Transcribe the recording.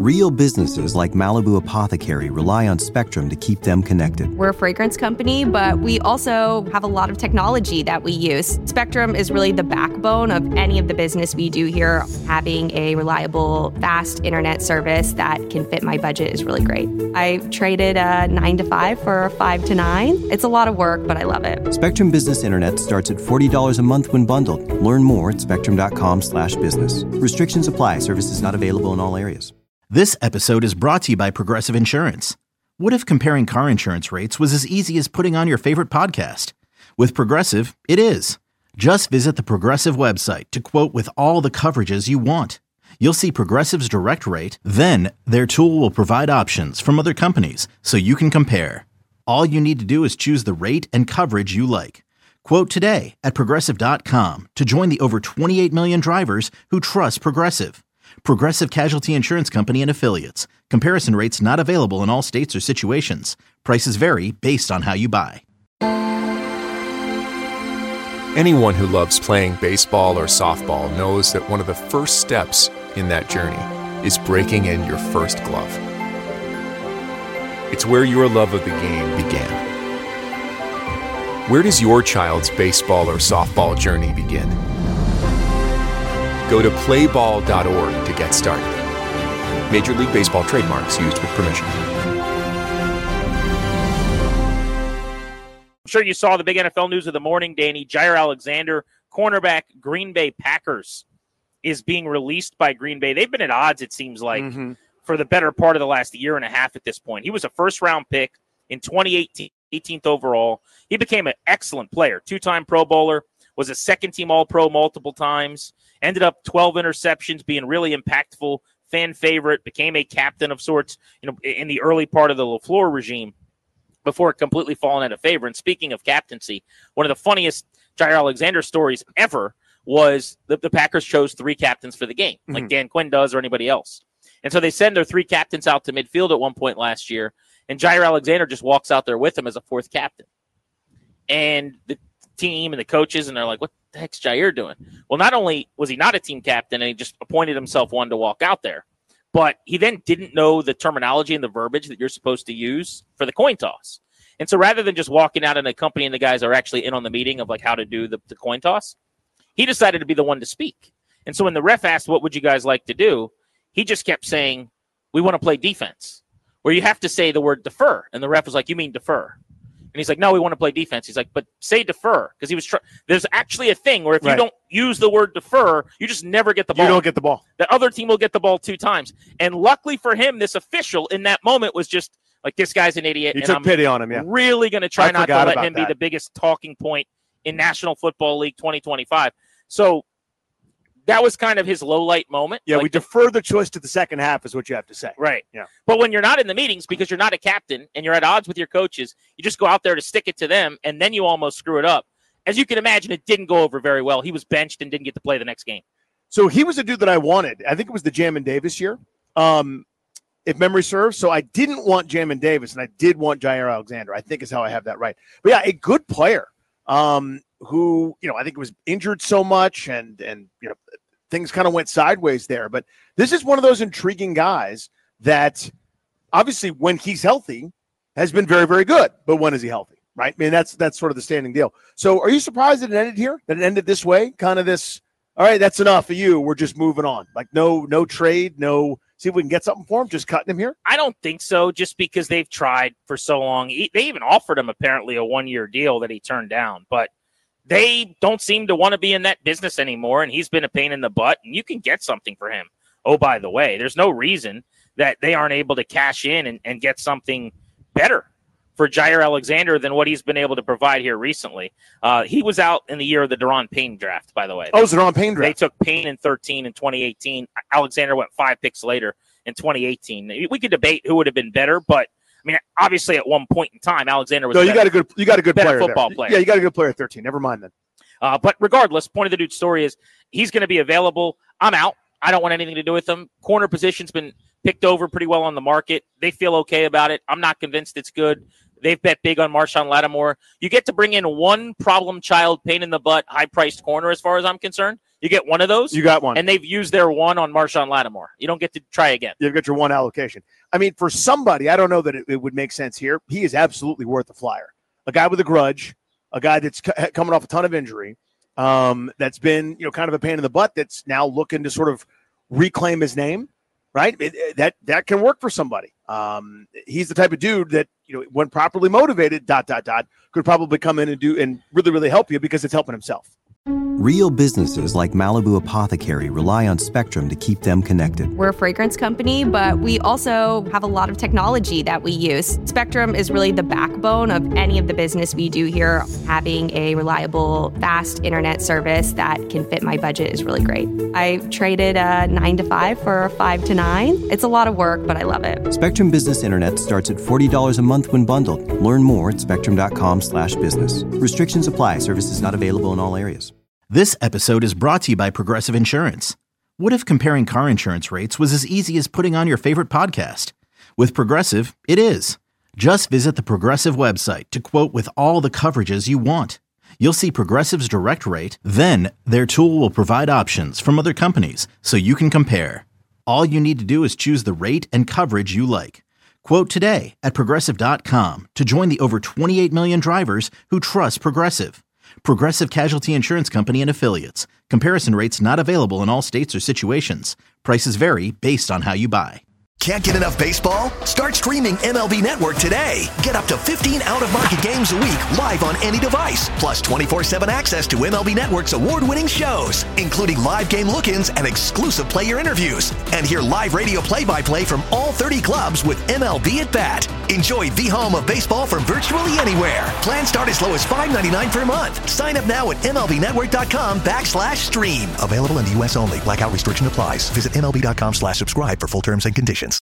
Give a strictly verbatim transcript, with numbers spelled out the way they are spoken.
Real businesses like Malibu Apothecary rely on Spectrum to keep them connected. We're a fragrance company, but we also have a lot of technology that we use. Spectrum is really the backbone of any of the business we do here. Having a reliable, fast internet service that can fit my budget is really great. I traded a nine to five for a five to nine. It's a lot of work, but I love it. Spectrum Business Internet starts at forty dollars a month when bundled. Learn more at spectrum.com slash business. Restrictions apply. Services not available in all areas. This episode is brought to you by Progressive Insurance. What if comparing car insurance rates was as easy as putting on your favorite podcast? With Progressive, it is. Just visit the Progressive website to quote with all the coverages you want. You'll see Progressive's direct rate, then their tool will provide options from other companies so you can compare. All you need to do is choose the rate and coverage you like. Quote today at progressive dot com to join the over twenty-eight million drivers who trust Progressive. Progressive Casualty Insurance Company and Affiliates. Comparison rates not available in all states or situations. Prices vary based on how you buy. Anyone who loves playing baseball or softball knows that one of the first steps in that journey is breaking in your first glove. It's where your love of the game began. Where does your child's baseball or softball journey begin? Go to play ball dot org to get started. Major League Baseball trademarks used with permission. I'm sure you saw the big N F L news of the morning, Danny. Jaire Alexander, cornerback, Green Bay Packers, is being released by Green Bay. They've been at odds, it seems like, mm-hmm. for the better part of the last year and a half at this point. He was a first-round pick in twenty eighteen, eighteenth overall. He became an excellent player, two-time Pro Bowler, was a second-team All-Pro multiple times, ended up twelve interceptions, being really impactful, fan favorite, became a captain of sorts, you know, in the early part of the LaFleur regime before completely falling out of favor. And speaking of captaincy, one of the funniest Jaire Alexander stories ever was that the Packers chose three captains for the game, mm-hmm. like Dan Quinn does or anybody else. And so they send their three captains out to midfield at one point last year, and Jaire Alexander just walks out there with them as a fourth captain. And the team and the coaches, and they're like, what the heck's Jaire doing? Well, not only was he not a team captain and he just appointed himself one to walk out there, but he then didn't know the terminology and the verbiage that you're supposed to use for the coin toss. And so rather than just walking out and accompanying the guys who are actually in on the meeting of like how to do the, the coin toss, he decided to be the one to speak. And so when the ref asked, what would you guys like to do? He just kept saying, we want to play defense, where you have to say the word defer. And the ref was like, you mean defer? And he's like, no, we want to play defense. He's like, but say defer. Because he was trying. There's actually a thing where if right. you don't use the word defer, you just never get the ball. You don't get the ball. The other team will get the ball two times. And luckily for him, this official in that moment was just like, this guy's an idiot. He and took I'm pity on him, yeah. really going to try I not to let him that. be the biggest talking point in National Football League twenty twenty-five. So that was kind of his low light moment. Yeah, like, we defer the choice to the second half is what you have to say. Right. Yeah. But when you're not in the meetings because you're not a captain and you're at odds with your coaches, you just go out there to stick it to them, and then you almost screw it up. As you can imagine, it didn't go over very well. He was benched and didn't get to play the next game. So he was a dude that I wanted. I think it was the Jamin Davis year, um, if memory serves. So I didn't want Jamin Davis, and I did want Jaire Alexander, I think is how I have that right. But, yeah, a good player um, who, you know, I think was injured so much and, and you know, things kind of went sideways there. But this is one of those intriguing guys that obviously when he's healthy has been very, very good. But when is he healthy, right? I mean, that's that's sort of the standing deal. So are you surprised that it ended here, that it ended this way? Kind of this, all right, that's enough of you. We're just moving on. Like no no trade, no see if we can get something for him, just cutting him here? I don't think so, just because they've tried for so long. They even offered him apparently a one-year deal that he turned down. But they don't seem to want to be in that business anymore, and he's been a pain in the butt, and you can get something for him. Oh, by the way, there's no reason that they aren't able to cash in and, and get something better for Jaire Alexander than what he's been able to provide here recently. Uh, he was out in the year of the Daron Payne draft, by the way. Oh, it was the Daron Payne draft. They took Payne in thirteen in twenty eighteen. Alexander went five picks later in twenty eighteen. We could debate who would have been better, but I mean, obviously, at one point in time, Alexander was. No, you better, got a good, you got a good player football there. player. Yeah, you got a good player at thirteen. Never mind then. Uh, but regardless, point of the dude's story is he's going to be available. I'm out. I don't want anything to do with him. Corner position's been picked over pretty well on the market. They feel okay about it. I'm not convinced it's good. They've bet big on Marshawn Lattimore. You get to bring in one problem child, pain in the butt, high-priced corner as far as I'm concerned. You get one of those. You got one. And they've used their one on Marshawn Lattimore. You don't get to try again. You've got your one allocation. I mean, for somebody, I don't know that it, it would make sense here. He is absolutely worth a flyer. A guy with a grudge, a guy that's c- coming off a ton of injury, um, that's been, you know, kind of a pain in the butt, that's now looking to sort of reclaim his name, right? It, it, that that can work for somebody. Um, he's the type of dude that, you know, when properly motivated, dot, dot, dot, could probably come in and do and really, really help you because it's helping himself. Real businesses like Malibu Apothecary rely on Spectrum to keep them connected. We're a fragrance company, but we also have a lot of technology that we use. Spectrum is really the backbone of any of the business we do here. Having a reliable, fast internet service that can fit my budget is really great. I traded a nine to five for a five to nine. It's a lot of work, but I love it. Spectrum Business Internet starts at forty dollars a month when bundled. Learn more at spectrum.com slash business. Restrictions apply. Services not available in all areas. This episode is brought to you by Progressive Insurance. What if comparing car insurance rates was as easy as putting on your favorite podcast? With Progressive, it is. Just visit the Progressive website to quote with all the coverages you want. You'll see Progressive's direct rate, then their tool will provide options from other companies so you can compare. All you need to do is choose the rate and coverage you like. Quote today at progressive dot com to join the over twenty-eight million drivers who trust Progressive. Progressive Casualty Insurance Company and Affiliates. Comparison rates not available in all states or situations. Prices vary based on how you buy. Can't get enough baseball? Start streaming M L B Network today. Get up to fifteen out-of-market games a week live on any device. Plus twenty-four seven access to M L B Network's award-winning shows, including live game look-ins and exclusive player interviews. And hear live radio play-by-play from all thirty clubs with M L B at Bat. Enjoy the home of baseball from virtually anywhere. Plans start as low as five ninety-nine per month. Sign up now at MLBnetwork.com backslash stream. Available in the U S only. Blackout restriction applies. Visit MLB.com slash subscribe for full terms and conditions.